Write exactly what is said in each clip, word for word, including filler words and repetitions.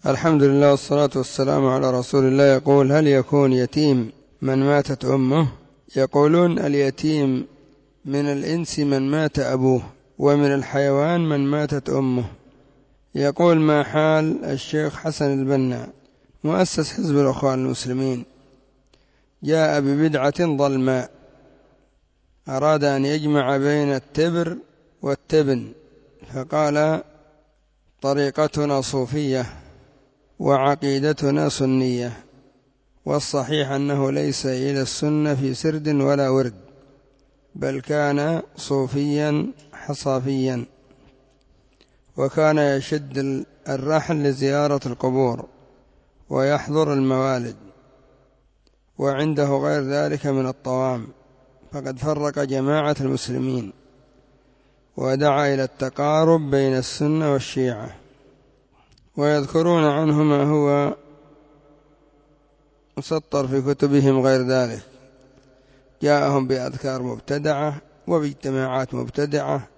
الحمد لله والصلاة والسلام على رسول الله. يقول: هل يكون يتيم من ماتت أمه؟ يقولون اليتيم من الإنس من مات أبوه، ومن الحيوان من ماتت أمه. يقول: ما حال الشيخ حسن البنا مؤسس حزب الأخوان المسلمين جاء ببدعة ظلماء، أراد أن يجمع بين التبر والتبن، فقال: طريقتنا صوفية وعقيدتنا سنية، والصحيح أنه ليس إلى السنة في سرد ولا ورد، بل كان صوفيا حصافيا، وكان يشد الرحل لزيارة القبور ويحضر الموالد، وعنده غير ذلك من الطوام، فقد فرق جماعة المسلمين ودعا إلى التقارب بين السنة والشيعة. ويذكرون عنه ما هو مسطر في كتبهم غير ذلك، جاءهم بأذكار مبتدعة وباجتماعات مبتدعة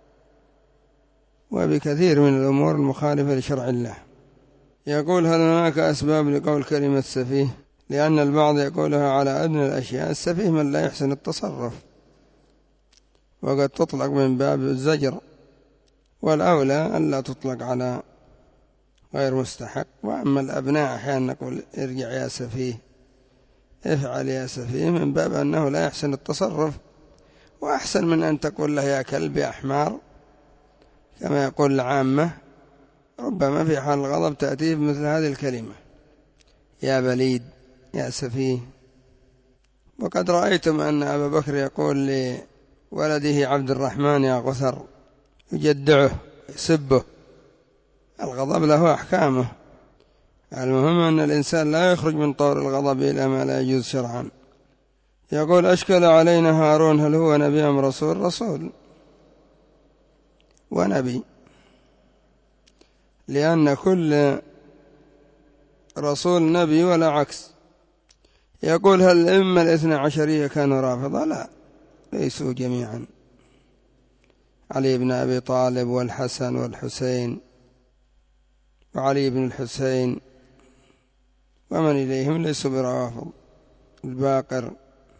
وبكثير من الأمور المخالفة لشرع الله. يقول: هل هناك أسباب لقول كلمة سفيه؟ لأن البعض يقولها على أدنى الأشياء. السفيه من لا يحسن التصرف، وقد تطلق من باب الزجر، والأولى أن لا تطلق على غير مستحق. وأما الأبناء أحيانا نقول: ارجع يا سفيه، افعل يا سفيه، من باب أنه لا يحسن التصرف، وأحسن من أن تقول له يا كلب يا حمار كما يقول العامة. ربما في حال الغضب تأتيه بمثل هذه الكلمة: يا بليد، يا سفيه. وقد رأيتم أن أبا بكر يقول لولده عبد الرحمن: يا غثر، يجدعه يسبه. الغضب له أحكامه، المهم أن الإنسان لا يخرج من طور الغضب إلى ما لا يجوز شرعا. يقول: أشكل علينا هارون، هل هو نبي أم رسول؟ رسول ونبي، لأن كل رسول نبي ولا عكس. يقول: هل الأئمة الاثنى عشرية كانوا رافضة؟ لا، ليسوا جميعا. علي بن أبي طالب والحسن والحسين وعلي بن الحسين ومن إليهم ليسوا بروافض. الباقر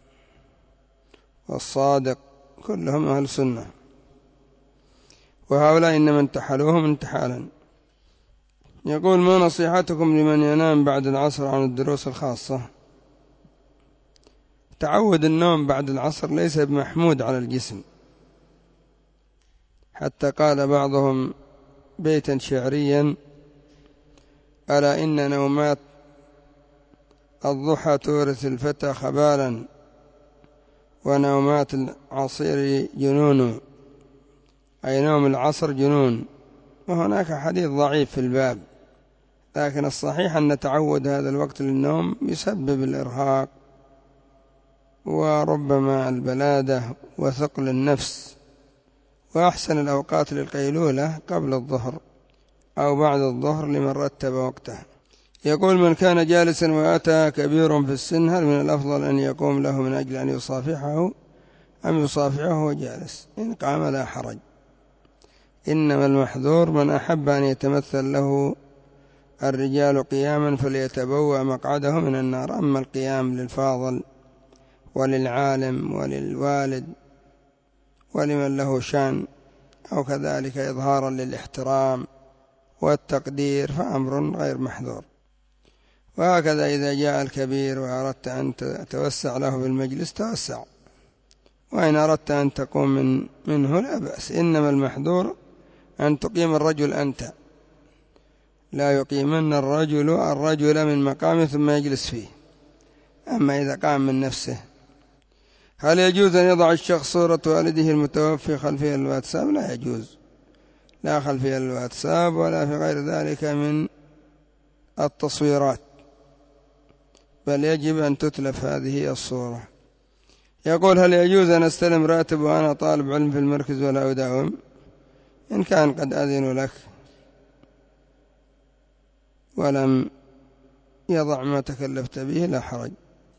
والصادق كلهم أهل سنة، وهؤلاء إنما انتحلوهم انتحالا. يقول: ما نصيحتكم لمن ينام بعد العصر عن الدروس الخاصة؟ تعود النوم بعد العصر ليس بمحمود على الجسم، حتى قال بعضهم بيتا شعريا: ألا إن نومات الضحى تورث الفتى خبالا، ونومات العصير جنون، أي نوم العصر جنون. وهناك حديث ضعيف في الباب، لكن الصحيح أن تعود هذا الوقت للنوم يسبب الإرهاق وربما البلادة وثقل النفس. وأحسن الأوقات للقيلولة قبل الظهر أو بعد الظهر لمن رتب وقته. يقول: من كان جالسا وأتى كبير في السن، هل من الأفضل أن يقوم له من أجل أن يصافحه أم يصافحه وهو جالس؟ إن قام لا حرج، إنما المحذور من أحب أن يتمثل له الرجال قياما فليتبوأ مقعده من النار. أما القيام للفاضل وللعالم وللوالد ولمن له شان، أو كذلك إظهارا للاحترام والتقدير، فأمر غير محذور. وهكذا إذا جاء الكبير وأردت أن تتوسع له بالمجلس توسع، وإن أردت أن تقوم من منه لا بأس. إنما المحذور أن تقيم الرجل أنت، لا يقيمن الرجل الرجل من مقامه ثم يجلس فيه. أما إذا قام من نفسه. هل يجوز أن يضع الشخص صورة والده المتوفي خلفية الواتساب؟ لا يجوز، لا خلفية الواتساب ولا في غير ذلك من التصويرات، بل يجب أن تتلف هذه الصورة. يقول: هل يجوز أن أستلم راتب وأنا طالب علم في المركز ولا أداوم؟ إن كان قد أذن لك ولم يضع ما تكلفت به لا حرج.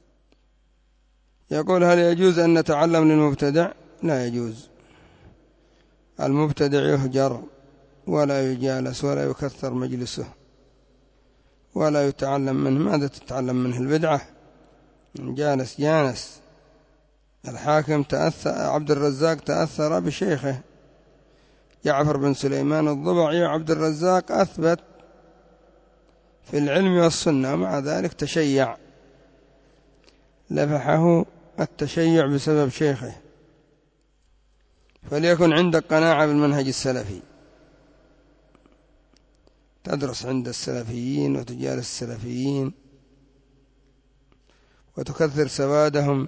يقول: هل يجوز أن نتعلم للمبتدع؟ لا يجوز، المبتدع يهجر ولا يجالس ولا يكثر مجلسه. ولا يتعلم منه. ماذا تتعلم منه؟ البدعة. جالس جانس. الحاكم تأثر، عبد الرزاق تأثر بشيخه جعفر بن سليمان الضبعي، وعبد الرزاق أثبت في العلم والسنة، ومع ذلك تشيع، لفحه التشيع بسبب شيخه. فليكن عندك قناعة بالمنهج السلفي، تدرس عند السلفيين وتجالس السلفيين وتكثر سوادهم.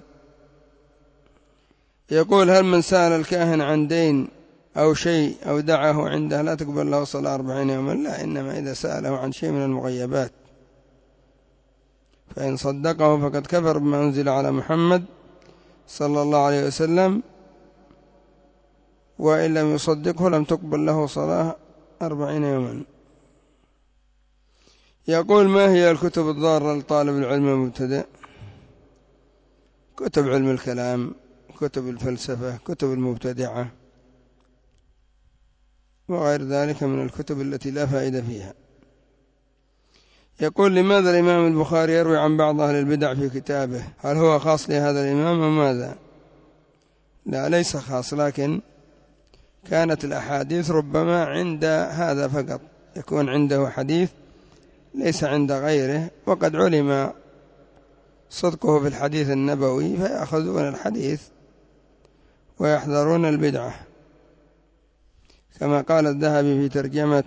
يقول: هل من سأل الكاهن عن دين أو شيء أو دعاه عنده لا تقبل له صلاة أربعين يوما؟ لا، إنما إذا سأله عن شيء من المغيبات، فإن صدقه فقد كفر بما أنزل على محمد صلى الله عليه وسلم، وإن لم يصدقه لم تقبل له صلاة أربعين يوما. يقول: ما هي الكتب الضارة لطالب العلم المبتدئ؟ كتب علم الكلام، كتب الفلسفة، كتب المبتدعة، وغير ذلك من الكتب التي لا فائدة فيها. يقول: لماذا الإمام البخاري يروي عن بعض أهل البدع في كتابه؟ هل هو خاص لهذا الإمام أم ماذا؟ لا، ليس خاص، لكن كانت الأحاديث ربما عند هذا فقط، يكون عنده حديث ليس عند غيره، وقد علم صدقه في الحديث النبوي فيأخذون الحديث ويحذرون البدعة، كما قال الذهبي في ترجمة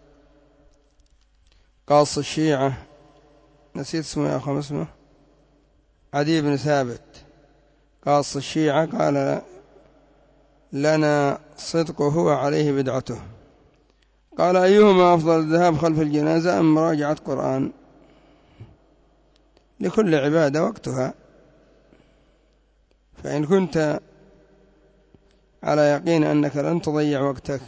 قاص الشيعة، نسيت اسمه يا أخوة، اسمه عدي بن ثابت، قاص الشيعة، قال: لنا صدقه وعليه بدعته. قال: أيهما أفضل، الذهاب خلف الجنازة أم مراجعة قرآن؟ لكل عبادة وقتها، فإن كنت على يقين أنك لن تضيع وقتك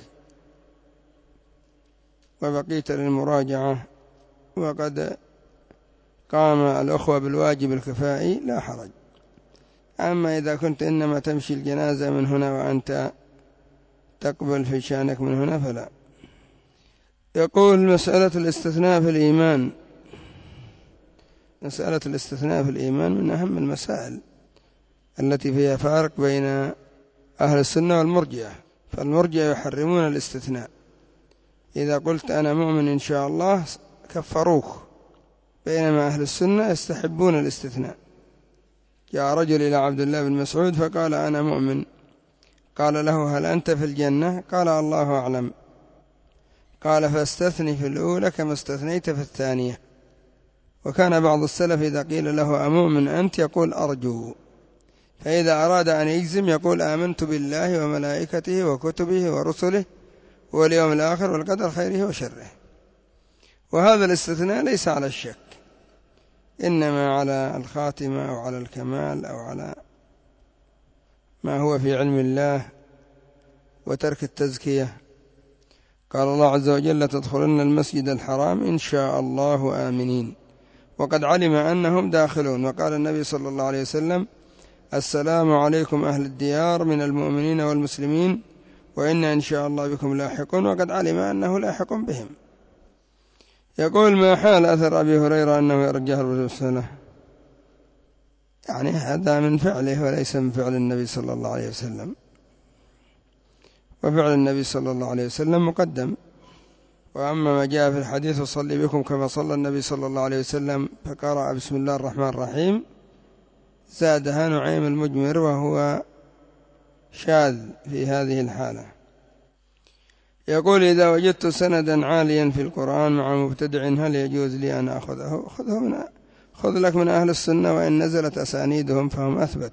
وبقيت للمراجعة وقد قام الأخوة بالواجب الكفائي لا حرج. أما إذا كنت إنما تمشي الجنازة من هنا وأنت تقبل في شأنك من هنا فلا. يقول: مسألة الاستثناء في الإيمان. مسألة الاستثناء في الإيمان من أهم المسائل التي فيها فارق بين أهل السنة والمرجئة. فالمرجئة يحرمون الاستثناء، إذا قلت أنا مؤمن إن شاء الله كفروك، بينما أهل السنة يستحبون الاستثناء. جاء رجل إلى عبد الله بن مسعود فقال: أنا مؤمن. قال له: هل أنت في الجنة؟ قال: الله أعلم. قال: فاستثني في الأولى كما استثنيت في الثانية. وكان بعض السلف إذا قيل له: أمؤمن أنت؟ يقول: أرجو. فإذا أراد أن يجزم يقول: آمنت بالله وملائكته وكتبه ورسله واليوم الآخر والقدر خيره وشره. وهذا الاستثناء ليس على الشك، إنما على الخاتمة أو على الكمال أو على ما هو في علم الله وترك التزكية. قال الله عز وجل: تدخلن المسجد الحرام إن شاء الله آمنين، وقد علم أنهم داخلون. وقال النبي صلى الله عليه وسلم: السلام عليكم أهل الديار من المؤمنين والمسلمين وإنا إن شاء الله بكم لاحقون، وقد علم أنه لاحق بهم. يقول: ما حال أثر أبي هريرة أنه يرجع بالسنة؟ يعني هذا من فعله وليس من فعل النبي صلى الله عليه وسلم، وفعل النبي صلى الله عليه وسلم مقدم. وأما ما جاء في الحديث: وصلي بكم كما صلى النبي صلى الله عليه وسلم فقرأ بسم الله الرحمن الرحيم، زادها نعيم المجمر، وهو شاذ في هذه الحالة. يقول: إذا وجدت سندا عاليا في القرآن مع مبتدع هل يجوز لي أن أخذه؟ خذه من خذ لك من أهل السنة، وإن نزلت أسانيدهم فهم أثبت.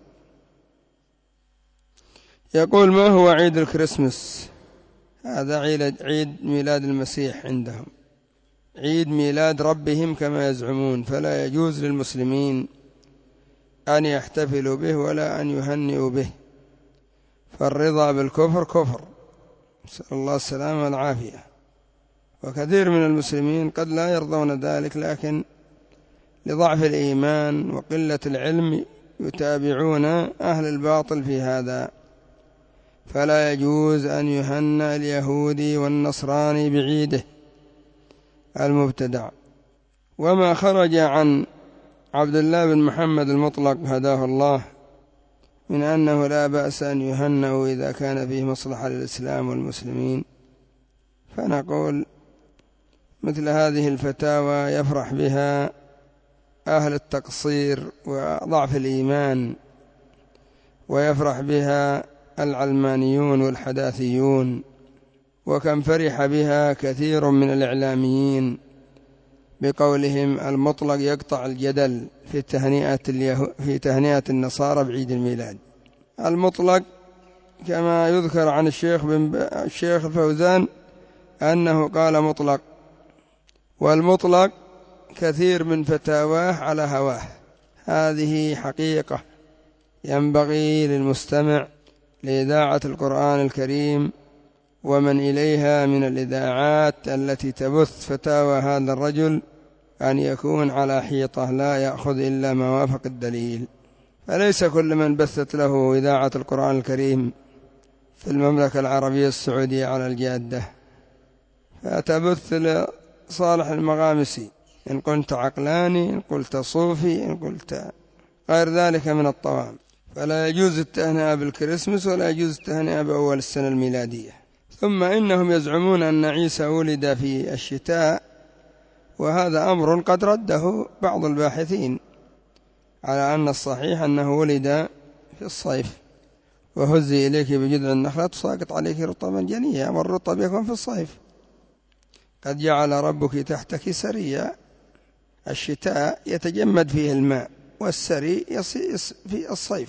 يقول: ما هو عيد الكريسماس؟ هذا عيد ميلاد المسيح عندهم، عيد ميلاد ربهم كما يزعمون، فلا يجوز للمسلمين أن يحتفلوا به ولا أن يهنئوا به، فالرضا بالكفر كفر، نسأل الله السلامة والعافية. وكثير من المسلمين قد لا يرضون ذلك، لكن لضعف الإيمان وقلة العلم يتابعون أهل الباطل في هذا. فلا يجوز أن يهنأ اليهودي والنصراني بعيده المبتدع، وما خرج عن عبد الله بن محمد المطلق هداه الله من أنه لا بأس أن يهنأوا إذا كان فيه مصلحة للإسلام والمسلمين، فنقول مثل هذه الفتاوى يفرح بها أهل التقصير وضعف الإيمان، ويفرح بها العلمانيون والحداثيون، وكم فرح بها كثير من الإعلاميين بقولهم المطلق يقطع الجدل في تهنئة اليهو في تهنئة النصارى بعيد الميلاد. المطلق كما يذكر عن الشيخ بن الشيخ الفوزان أنه قال مطلق، والمطلق كثير من فتاواه على هواه. هذه حقيقة ينبغي للمستمع لإذاعة القرآن الكريم ومن إليها من الإذاعات التي تبث فتاوى هذا الرجل أن يكون على حيطة، لا يأخذ إلا ما وافق الدليل. فليس كل من بثت له إذاعة القرآن الكريم في المملكة العربية السعودية على الجادة فتبث لصالح المغامسي، إن قلت عقلاني، إن قلت صوفي، إن قلت غير ذلك من الطوام. فلا يجوز التهنئة بالكريسماس ولا يجوز التهنئة بأول السنة الميلادية. ثم إنهم يزعمون أن عيسى ولد في الشتاء، وهذا أمر قد رده بعض الباحثين على أن الصحيح أنه ولد في الصيف. وهزي إليك بجذع النخلة تساقط عليك رطبا جنيا، والرطب يكون في الصيف. قد جعل ربك تحتك سريا، الشتاء يتجمد فيه الماء، والسري في الصيف.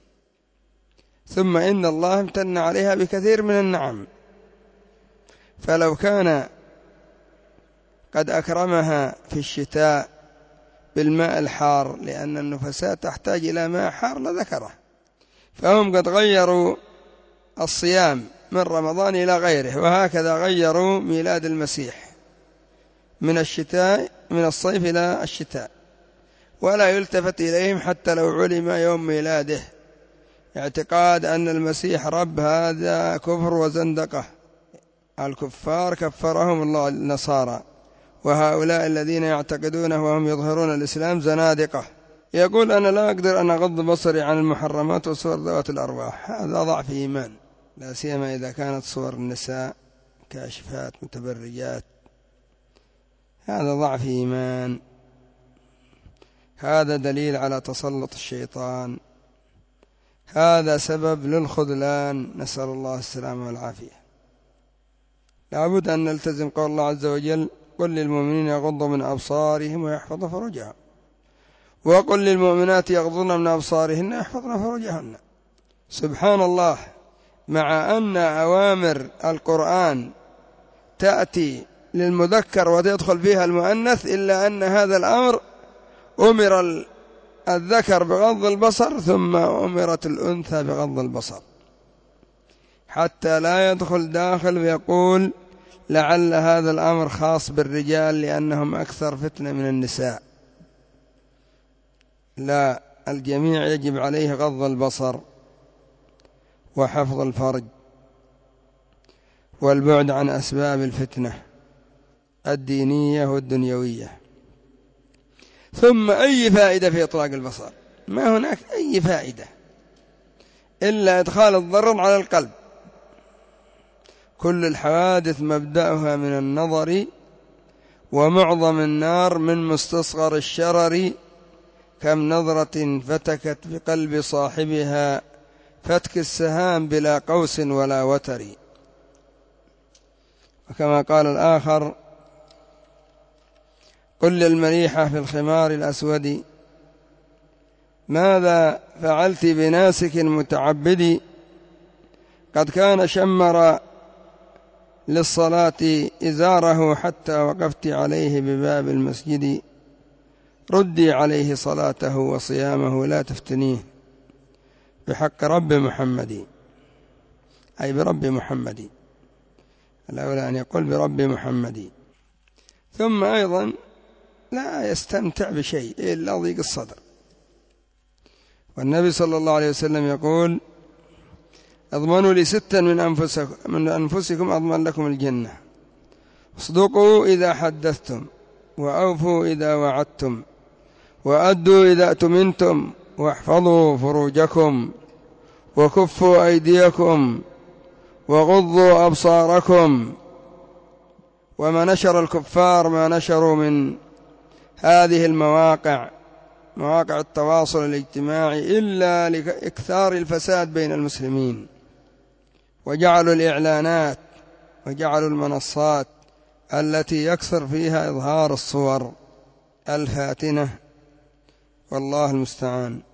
ثم إن الله امتن عليها بكثير من النعم، فلو كان قد أكرمها في الشتاء بالماء الحار لأن النفساء تحتاج إلى ماء حار لذكره. فهم قد غيروا الصيام من رمضان إلى غيره، وهكذا غيروا ميلاد المسيح من الشتاء من الصيف إلى الشتاء، ولا يلتفت إليهم حتى لو علم يوم ميلاده. اعتقاد أن المسيح رب هذا كفر وزندقة. الكفار كفرهم الله النصارى، وهؤلاء الذين يعتقدونه وهم يظهرون الإسلام زنادقة. يقول أنا لا أقدر أن أغض بصري عن المحرمات وصور ذوات الأرواح. هذا ضعف إيمان، لا سيما إذا كانت صور النساء كاشفات متبرجات، هذا ضعف إيمان. هذا دليل على تسلط الشيطان، هذا سبب للخذلان، نسأل الله السلامة والعافية. لابد أن نلتزم قول الله عز وجل قل للمؤمنين يغضوا من أبصارهم ويحفظوا فروجهم، وقل للمؤمنات يغضن من أبصارهن ويحفظن فروجهن. سبحان الله، مع أن أوامر القرآن تأتي للمذكر وتدخل فيها المؤنث، إلا أن هذا الأمر أمر الذكر بغض البصر ثم أمرت الأنثى بغض البصر، حتى لا يدخل داخل ويقول لعل هذا الأمر خاص بالرجال لأنهم أكثر فتنة من النساء. لا، الجميع يجب عليه غض البصر وحفظ الفرج والبعد عن أسباب الفتنة الدينية والدنيوية. ثم أي فائدة في إطلاق البصر؟ ما هناك أي فائدة إلا إدخال الضرر على القلب. كل الحوادث مبدأها من النظر، ومعظم النار من مستصغر الشرر، كم نظرة فتكت بقلب صاحبها فتك السهام بلا قوس ولا وتر. وكما قال الآخر قل للمريحة في الخمار الأسود ماذا فعلت بناسك متعبد، قد كان شمر للصلاة إزاره حتى وقفت عليه بباب المسجد، ردي عليه صلاته وصيامه لا تفتنيه بحق رب محمد، أي برب محمد، الأولى أن يقول برب محمد. ثم أيضا لا يستمتع بشيء إلا ضيق الصدر. والنبي صلى الله عليه وسلم يقول اضمنوا لي ستا من أنفسكم, من أنفسكم أضمن لكم الجنة، اصدقوا إذا حدثتم، وأوفوا إذا وعدتم وأدوا إذا اؤتمنتم واحفظوا فروجكم وكفوا أيديكم وغضوا أبصاركم. وما نشر الكفار ما نشروا من هذه المواقع مواقع التواصل الاجتماعي إلا لإكثار الفساد بين المسلمين، وجعلوا الإعلانات وجعلوا المنصات التي يكثر فيها إظهار الصور الفاتنة، والله المستعان.